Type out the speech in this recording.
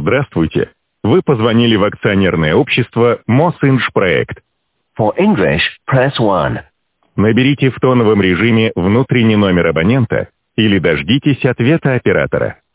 Здравствуйте. Вы позвонили в акционерное общество Мосинжпроект. For English, press 1. Наберите в тоновом режиме внутренний номер абонента или дождитесь ответа оператора.